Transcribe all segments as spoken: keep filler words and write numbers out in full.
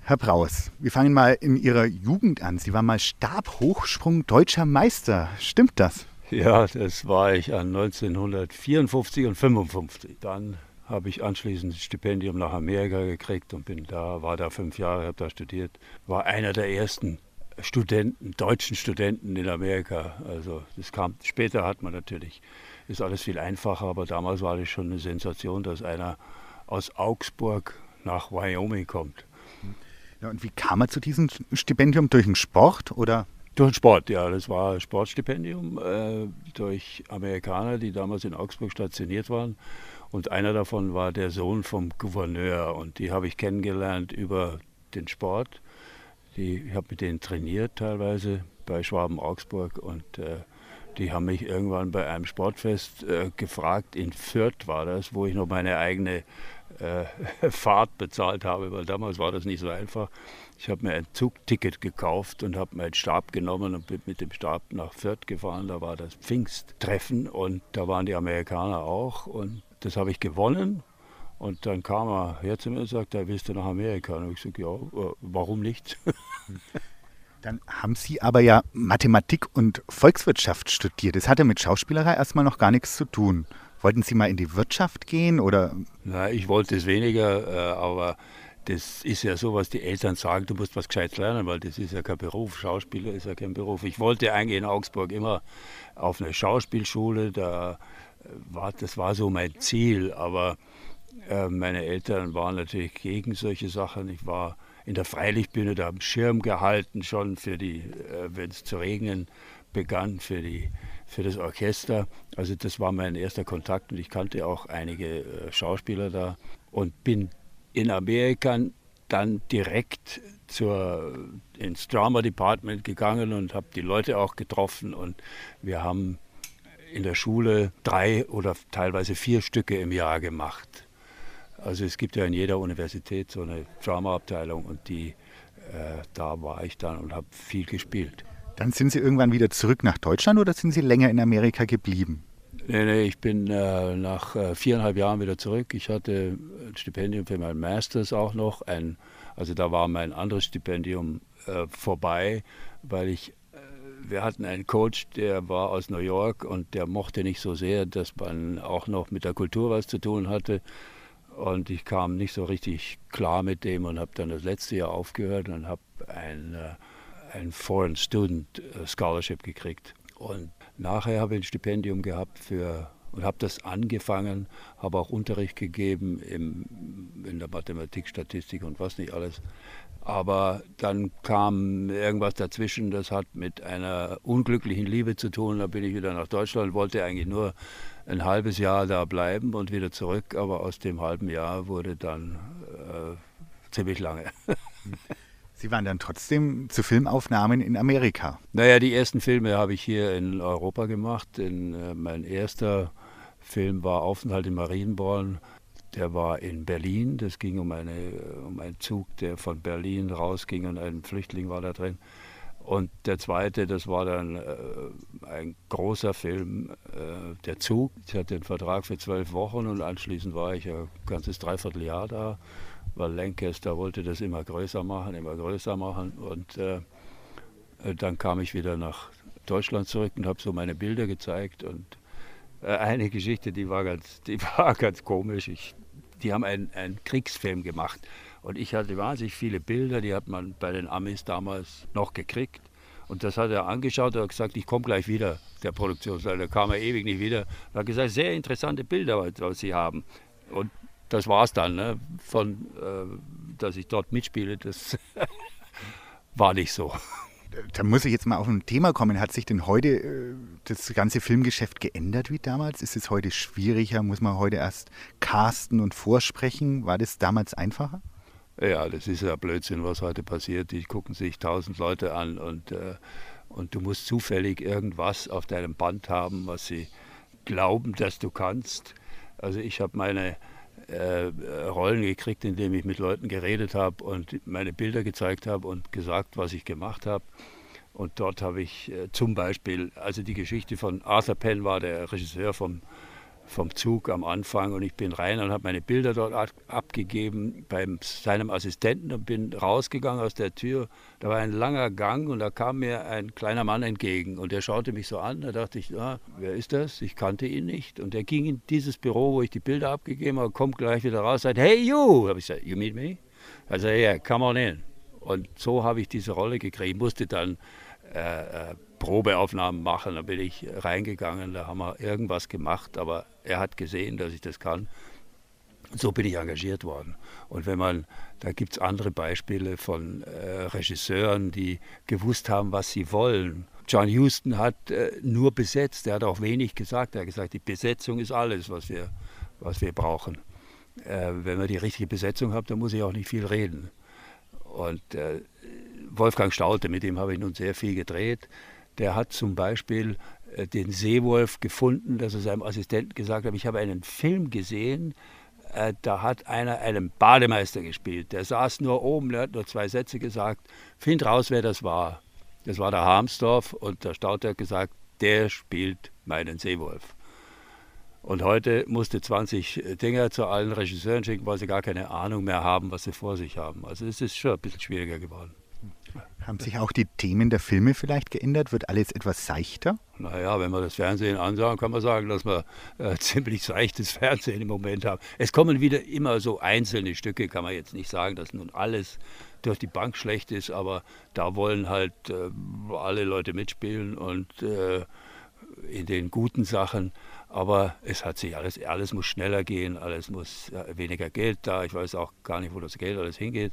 Herr Braus, wir fangen mal in Ihrer Jugend an. Sie waren mal Stabhochsprung deutscher Meister. Stimmt das? Ja, das war ich an neunzehnhundertvierundfünfzig und fünfundfünfzig. Dann habe ich anschließend ein Stipendium nach Amerika gekriegt und bin da, war da fünf Jahre, habe da studiert. War einer der ersten Studenten, deutschen Studenten in Amerika. Also das kam, später hat man natürlich, ist alles viel einfacher, aber damals war das schon eine Sensation, dass einer aus Augsburg nach Wyoming kommt. Ja, und wie kam er zu diesem Stipendium? Durch den Sport oder? Durch den Sport, ja. Das war ein Sportstipendium äh, durch Amerikaner, die damals in Augsburg stationiert waren. Und einer davon war der Sohn vom Gouverneur. Und die habe ich kennengelernt über den Sport. Die, ich habe mit denen trainiert teilweise bei Schwaben Augsburg. Und äh, die haben mich irgendwann bei einem Sportfest äh, gefragt, in Fürth war das, wo ich noch meine eigene äh, Fahrt bezahlt habe, weil damals war das nicht so einfach. Ich habe mir ein Zugticket gekauft und habe meinen Stab genommen und bin mit dem Stab nach Fürth gefahren. Da war das Pfingsttreffen und da waren die Amerikaner auch und das habe ich gewonnen. Und dann kam er her zu mir und sagte, da willst du nach Amerika? Und ich gesagt, ja, warum nicht? Dann haben Sie aber ja Mathematik und Volkswirtschaft studiert. Das hatte mit Schauspielerei erstmal noch gar nichts zu tun. Wollten Sie mal in die Wirtschaft gehen oder? Na, ich wollte es weniger, aber das ist ja so, was die Eltern sagen, du musst was Gescheites lernen, weil das ist ja kein Beruf. Schauspieler ist ja kein Beruf. Ich wollte eigentlich in Augsburg immer auf eine Schauspielschule, da war, das war so mein Ziel, aber äh, meine Eltern waren natürlich gegen solche Sachen. Ich war in der Freilichtbühne da am Schirm gehalten, schon für die, äh, wenn es zu regnen begann, für die für das Orchester. Also das war mein erster Kontakt und ich kannte auch einige äh, Schauspieler da und bin in Amerika dann direkt zur, ins Drama Department gegangen und habe die Leute auch getroffen und wir haben in der Schule drei oder teilweise vier Stücke im Jahr gemacht. Also es gibt ja in jeder Universität so eine Drama-Abteilung und die, äh, da war ich dann und habe viel gespielt. Dann sind Sie irgendwann wieder zurück nach Deutschland oder sind Sie länger in Amerika geblieben? Nee, nee, ich bin äh, nach äh, viereinhalb Jahren wieder zurück. Ich hatte ein Stipendium für mein Masters auch noch. Ein, also da war mein anderes Stipendium äh, vorbei, weil ich, äh, wir hatten einen Coach, der war aus New York und der mochte nicht so sehr, dass man auch noch mit der Kultur was zu tun hatte. Und ich kam nicht so richtig klar mit dem und habe dann das letzte Jahr aufgehört und habe ein äh, ein Foreign Student Scholarship gekriegt. Und nachher habe ich ein Stipendium gehabt für, und habe das angefangen, habe auch Unterricht gegeben im, in der Mathematik, Statistik und was nicht alles. Aber dann kam irgendwas dazwischen, das hat mit einer unglücklichen Liebe zu tun. Da bin ich wieder nach Deutschland, wollte eigentlich nur ein halbes Jahr da bleiben und wieder zurück. Aber aus dem halben Jahr wurde dann äh, ziemlich lange. Sie waren dann trotzdem zu Filmaufnahmen in Amerika. Naja, die ersten Filme habe ich hier in Europa gemacht. In, äh, mein erster Film war Aufenthalt in Marienborn. Der war in Berlin. Das ging um, eine, um einen Zug, der von Berlin rausging und ein Flüchtling war da drin. Und der zweite, das war dann äh, ein großer Film, äh, Der Zug. Ich hatte einen Vertrag für zwölf Wochen und anschließend war ich ein ganzes Dreivierteljahr da. Weil Lancaster wollte das immer größer machen, immer größer machen. Und äh, dann kam ich wieder nach Deutschland zurück und habe so meine Bilder gezeigt. Und äh, eine Geschichte, die war ganz, die war ganz komisch. Ich, die haben einen, einen Kriegsfilm gemacht. Und ich hatte wahnsinnig viele Bilder, die hat man bei den Amis damals noch gekriegt. Und das hat er angeschaut und hat gesagt, ich komme gleich wieder, der Produktionsleiter. Da kam er ewig nicht wieder. Er hat gesagt, sehr interessante Bilder, was Sie haben. Und das war's dann, ne? Von, äh, dass ich dort mitspiele, das war nicht so. Da muss ich jetzt mal auf ein Thema kommen. Hat sich denn heute äh, das ganze Filmgeschäft geändert wie damals? Ist es heute schwieriger? Muss man heute erst casten und vorsprechen? War das damals einfacher? Ja, das ist ja Blödsinn, was heute passiert. Die gucken sich tausend Leute an und, äh, und du musst zufällig irgendwas auf deinem Band haben, was sie glauben, dass du kannst. Also ich habe meine Äh, Rollen gekriegt, indem ich mit Leuten geredet habe und meine Bilder gezeigt habe und gesagt, was ich gemacht habe. Und dort habe ich äh, zum Beispiel, also die Geschichte von Arthur Penn war der Regisseur vom vom Zug am Anfang und ich bin rein und habe meine Bilder dort ab, abgegeben bei seinem Assistenten und bin rausgegangen aus der Tür. Da war ein langer Gang und da kam mir ein kleiner Mann entgegen und der schaute mich so an. Da dachte ich, ah, wer ist das? Ich kannte ihn nicht. Und der ging in dieses Büro, wo ich die Bilder abgegeben habe, kommt gleich wieder raus, sagt, hey you! Habe ich gesagt, you meet me? Also ja, yeah, come on in. Und so habe ich diese Rolle gekriegt. Ich musste dann äh, äh, Probeaufnahmen machen, da bin ich reingegangen, da haben wir irgendwas gemacht, aber er hat gesehen, dass ich das kann. So bin ich engagiert worden. Und wenn man, da gibt es andere Beispiele von äh, Regisseuren, die gewusst haben, was sie wollen. John Huston hat äh, nur besetzt, er hat auch wenig gesagt. Er hat gesagt, die Besetzung ist alles, was wir, was wir brauchen. Äh, wenn man die richtige Besetzung hat, dann muss ich auch nicht viel reden. Und äh, Wolfgang Staudte, mit dem habe ich nun sehr viel gedreht, der hat zum Beispiel äh, den Seewolf gefunden, dass er seinem Assistenten gesagt hat, ich habe einen Film gesehen, äh, da hat einer einen Bademeister gespielt. Der saß nur oben, der hat nur zwei Sätze gesagt, find raus, wer das war. Das war der Harmsdorf und der Staudte hat gesagt, der spielt meinen Seewolf. Und heute musste zwanzig Dinger zu allen Regisseuren schicken, weil sie gar keine Ahnung mehr haben, was sie vor sich haben. Also es ist schon ein bisschen schwieriger geworden. Haben sich auch die Themen der Filme vielleicht geändert? Wird alles etwas seichter? Naja, wenn wir das Fernsehen anschauen, kann man sagen, dass wir äh, ziemlich seichtes Fernsehen im Moment haben. Es kommen wieder immer so einzelne Stücke, kann man jetzt nicht sagen, dass nun alles durch die Bank schlecht ist, aber da wollen halt äh, alle Leute mitspielen und äh, in den guten Sachen. Aber es hat sich alles, alles muss schneller gehen, alles muss äh, weniger Geld da. Ich weiß auch gar nicht, wo das Geld alles hingeht.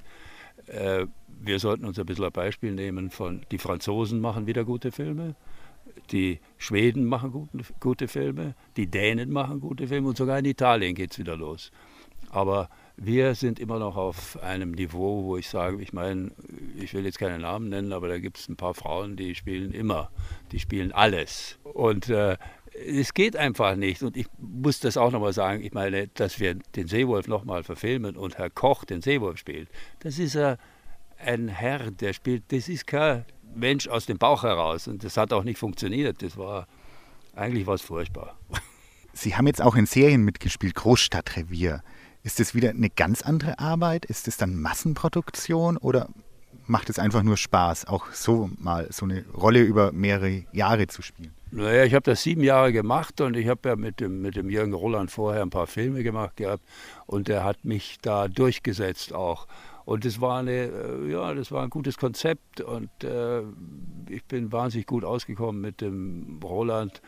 Äh, wir sollten uns ein bisschen ein Beispiel nehmen von, die Franzosen machen wieder gute Filme, die Schweden machen gute, gute Filme, die Dänen machen gute Filme und sogar in Italien geht es wieder los. Aber wir sind immer noch auf einem Niveau, wo ich sage, ich meine, ich will jetzt keine Namen nennen, aber da gibt es ein paar Frauen, die spielen immer, die spielen alles. Und äh, es geht einfach nicht. Und ich muss das auch nochmal sagen, ich meine, dass wir den Seewolf nochmal verfilmen und Herr Koch den Seewolf spielt, das ist äh, ein Herr, der spielt, das ist kein Mensch aus dem Bauch heraus. Und das hat auch nicht funktioniert. Das war, eigentlich was furchtbar. Sie haben jetzt auch in Serien mitgespielt, Großstadtrevier. Ist das wieder eine ganz andere Arbeit? Ist das dann Massenproduktion oder macht es einfach nur Spaß, auch so mal so eine Rolle über mehrere Jahre zu spielen? Naja, ich habe das sieben Jahre gemacht und ich habe ja mit dem, mit dem Jürgen Roland vorher ein paar Filme gemacht gehabt und der hat mich da durchgesetzt auch. Und das war, eine, ja, das war ein gutes Konzept und äh, ich bin wahnsinnig gut ausgekommen mit dem Roland.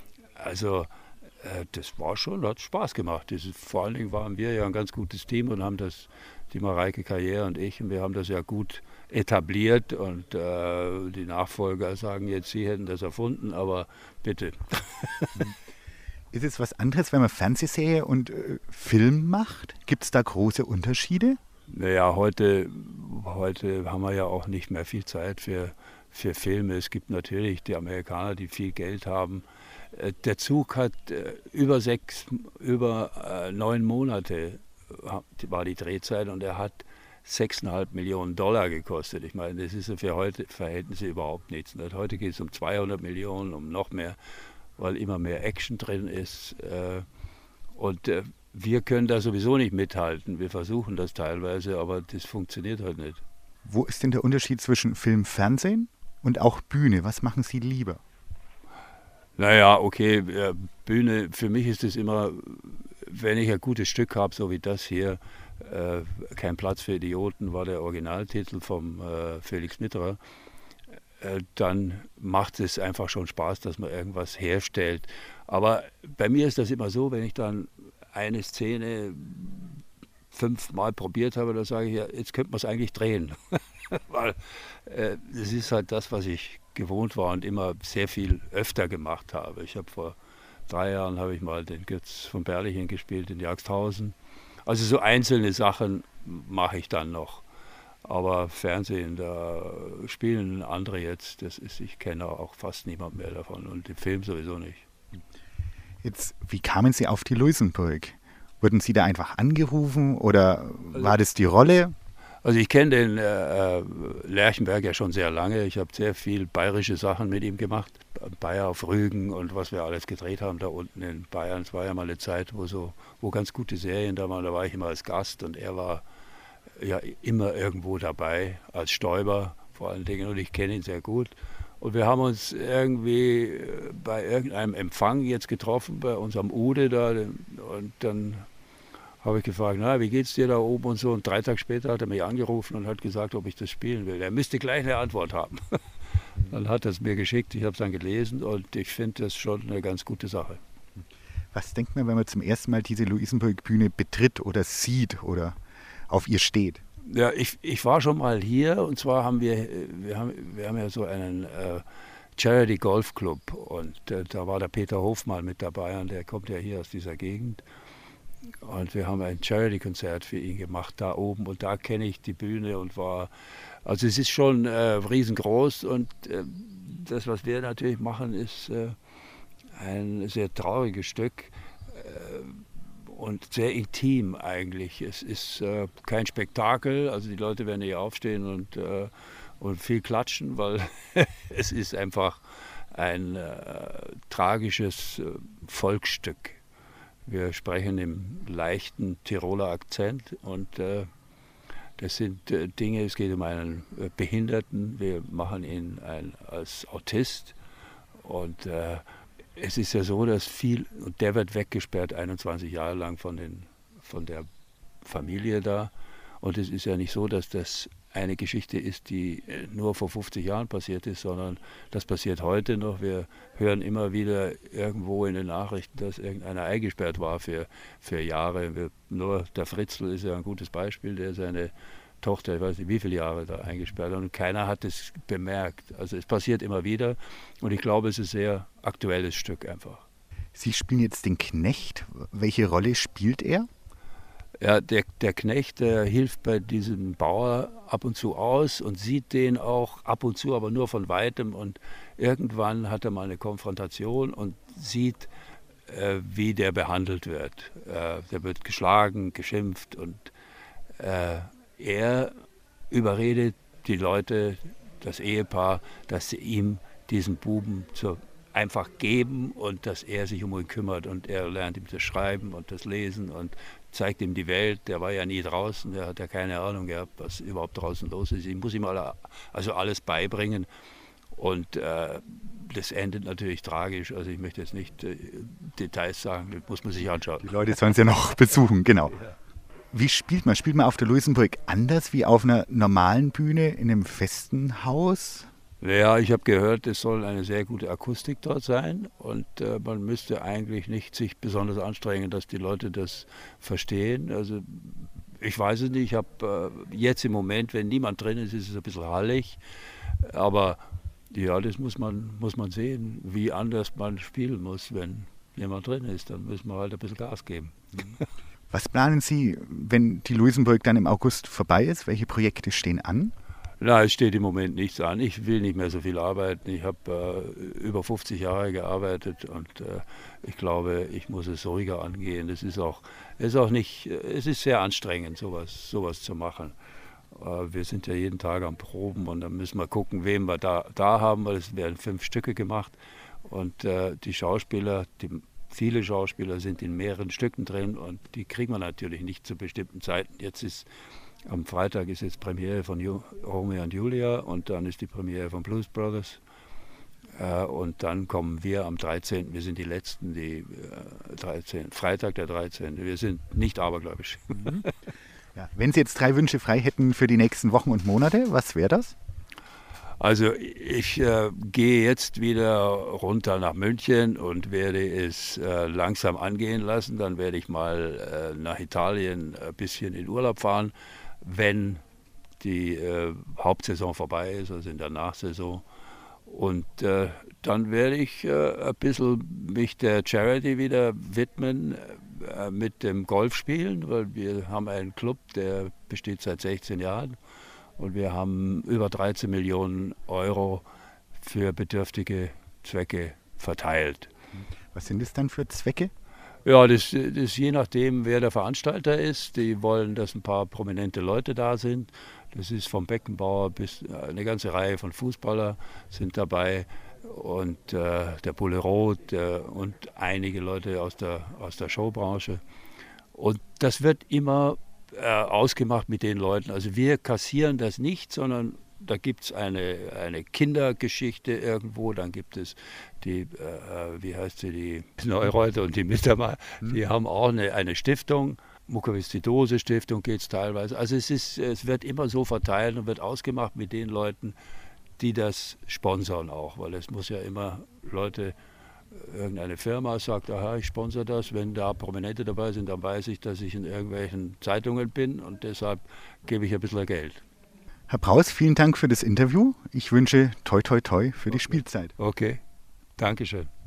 Also das war schon, hat Spaß gemacht. Das ist, vor allen Dingen waren wir ja ein ganz gutes Team und haben das, die Mareike Carrière und ich, und wir haben das ja gut etabliert und äh, die Nachfolger sagen jetzt, sie hätten das erfunden, aber bitte. Ist es was anderes, wenn man Fernsehserie und äh, Film macht? Gibt es da große Unterschiede? Naja, heute, heute haben wir ja auch nicht mehr viel Zeit für, für Filme. Es gibt natürlich die Amerikaner, die viel Geld haben. Der Zug hat äh, über sechs, über äh, neun Monate war die Drehzeit und er hat sechseinhalb Millionen Dollar gekostet. Ich meine, das ist für heute Verhältnisse überhaupt nichts. Und heute geht es um zweihundert Millionen, um noch mehr, weil immer mehr Action drin ist. Äh, und äh, wir können da sowieso nicht mithalten. Wir versuchen das teilweise, aber das funktioniert halt nicht. Wo ist denn der Unterschied zwischen Film, Fernsehen und auch Bühne? Was machen Sie lieber? Naja, okay, Bühne, für mich ist es immer, wenn ich ein gutes Stück habe, so wie das hier, äh, Kein Platz für Idioten war der Originaltitel vom äh, Felix Mitterer, äh, dann macht es einfach schon Spaß, dass man irgendwas herstellt. Aber bei mir ist das immer so, wenn ich dann eine Szene fünfmal probiert habe, dann sage ich, ja, jetzt könnte man es eigentlich drehen. Weil äh, das ist halt das, was ich gewohnt war und immer sehr viel öfter gemacht habe. Ich habe vor drei Jahren habe ich mal den Götz von Berlichingen gespielt in Jagsthausen. Also so einzelne Sachen mache ich dann noch. Aber Fernsehen, da spielen andere jetzt, das ist, ich kenne auch fast niemand mehr davon und den Film sowieso nicht. Jetzt, wie kamen Sie auf die Luisenburg? Wurden Sie da einfach angerufen oder war das die Rolle? Also ich kenne den äh, Lerchenberg ja schon sehr lange. Ich habe sehr viel bayerische Sachen mit ihm gemacht. Bayer auf Rügen und was wir alles gedreht haben da unten in Bayern. Es war ja mal eine Zeit, wo so, wo ganz gute Serien da waren. Da war ich immer als Gast und er war ja immer irgendwo dabei, als Stäuber vor allen Dingen. Und ich kenne ihn sehr gut. Und wir haben uns irgendwie bei irgendeinem Empfang jetzt getroffen, bei unserem Ude da. Und dann habe ich gefragt, na, wie geht's dir da oben und so. Und drei Tage später hat er mich angerufen und hat gesagt, ob ich das spielen will. Er müsste gleich eine Antwort haben. Dann hat er es mir geschickt, ich habe es dann gelesen und ich finde das schon eine ganz gute Sache. Was denkt man, wenn man zum ersten Mal diese Luisenburg-Bühne betritt oder sieht oder auf ihr steht? Ja, ich, ich war schon mal hier und zwar haben wir, wir haben, wir haben ja so einen äh, Charity Golf Club und äh, da war der Peter Hofmann mit dabei und der kommt ja hier aus dieser Gegend. Und wir haben ein Charity-Konzert für ihn gemacht da oben und da kenne ich die Bühne und war, also es ist schon äh, riesengroß und äh, das, was wir natürlich machen, ist äh, ein sehr trauriges Stück äh, und sehr intim eigentlich. Es ist äh, kein Spektakel, also die Leute werden hier aufstehen und, äh, und viel klatschen, weil es ist einfach ein äh, tragisches äh, Volksstück. Wir sprechen im leichten Tiroler Akzent und äh, das sind äh, Dinge, es geht um einen äh, Behinderten, wir machen ihn ein, als Autist und äh, es ist ja so, dass viel, und der wird weggesperrt einundzwanzig Jahre lang von, den, von der Familie da und es ist ja nicht so, dass das eine Geschichte ist, die nur vor fünfzig Jahren passiert ist, sondern das passiert heute noch. Wir hören immer wieder irgendwo in den Nachrichten, dass irgendeiner eingesperrt war für, für Jahre. Wir, nur der Fritzl ist ja ein gutes Beispiel, der seine Tochter, ich weiß nicht wie viele Jahre da eingesperrt hat und keiner hat es bemerkt. Also es passiert immer wieder und ich glaube, es ist ein sehr aktuelles Stück einfach. Sie spielen jetzt den Knecht. Welche Rolle spielt er? Ja, der, der Knecht, der hilft bei diesem Bauer ab und zu aus und sieht den auch ab und zu, aber nur von Weitem. Und irgendwann hat er mal eine Konfrontation und sieht, äh, wie der behandelt wird. Äh, der wird geschlagen, geschimpft und äh, er überredet die Leute, das Ehepaar, dass sie ihm diesen Buben zur einfach geben und dass er sich um ihn kümmert und er lernt ihm das Schreiben und das Lesen und zeigt ihm die Welt. Der war ja nie draußen, der hat ja keine Ahnung gehabt, was überhaupt draußen los ist. Ich muss ihm alle, also alles beibringen und äh, das endet natürlich tragisch. Also ich möchte jetzt nicht äh, Details sagen, das muss man sich anschauen. Die Leute sollen es ja noch besuchen, genau. Ja. Wie spielt man? Spielt man auf der Luisenburg anders wie auf einer normalen Bühne in einem festen Haus? Ja, ich habe gehört, es soll eine sehr gute Akustik dort sein und äh, man müsste eigentlich nicht sich besonders anstrengen, dass die Leute das verstehen. Also ich weiß es nicht, ich habe äh, jetzt im Moment, wenn niemand drin ist, ist es ein bisschen hallig, aber ja, das muss man, muss man sehen, wie anders man spielen muss, wenn jemand drin ist, dann müssen wir halt ein bisschen Gas geben. Was planen Sie, wenn die Luisenburg dann im August vorbei ist? Welche Projekte stehen an? Na, es steht im Moment nichts an. Ich will nicht mehr so viel arbeiten. Ich habe äh, über fünfzig Jahre gearbeitet und äh, ich glaube, ich muss es ruhiger angehen. Das ist auch, ist auch nicht, es ist sehr anstrengend, sowas, sowas zu machen. Äh, wir sind ja jeden Tag am Proben und dann müssen wir gucken, wen wir da, da haben, weil es werden fünf Stücke gemacht und äh, die Schauspieler, die, viele Schauspieler sind in mehreren Stücken drin und die kriegen wir natürlich nicht zu bestimmten Zeiten. Jetzt ist Am Freitag ist jetzt Premiere von Ju- Romeo und Julia und dann ist die Premiere von Blues Brothers. Äh, und dann kommen wir am dreizehnten Wir sind die Letzten, die äh, dreizehnten Freitag der dreizehnte Wir sind nicht abergläubisch. Mhm. Ja. Wenn Sie jetzt drei Wünsche frei hätten für die nächsten Wochen und Monate, was wäre das? Also ich äh, gehe jetzt wieder runter nach München und werde es äh, langsam angehen lassen. Dann werde ich mal äh, nach Italien ein bisschen in Urlaub fahren, wenn die äh, Hauptsaison vorbei ist, also in der Nachsaison. Und äh, dann werde ich äh, ein bisschen mich der Charity wieder widmen äh, mit dem Golfspielen, weil wir haben einen Club, der besteht seit sechzehn Jahren. Und wir haben über dreizehn Millionen Euro für bedürftige Zwecke verteilt. Was sind es dann für Zwecke? Ja, das ist je nachdem, wer der Veranstalter ist. Die wollen, dass ein paar prominente Leute da sind. Das ist vom Beckenbauer bis eine ganze Reihe von Fußballer sind dabei und äh, der Bulle Roth äh, und einige Leute aus der, aus der Showbranche. Und das wird immer äh, ausgemacht mit den Leuten. Also wir kassieren das nicht, sondern da gibt es eine, eine Kindergeschichte irgendwo, dann gibt es die, äh, wie heißt sie, die Neureuter und die Mittermeier, die haben auch eine, eine Stiftung, Mukoviszidose-Stiftung geht es teilweise. Also es, ist, es wird immer so verteilt und wird ausgemacht mit den Leuten, die das sponsern auch, weil es muss ja immer Leute, irgendeine Firma sagt, aha, ich sponsere das, wenn da Prominente dabei sind, dann weiß ich, dass ich in irgendwelchen Zeitungen bin und deshalb gebe ich ein bisschen Geld. Herr Braus, vielen Dank für das Interview. Ich wünsche toi toi toi für die Spielzeit. Okay, Dankeschön.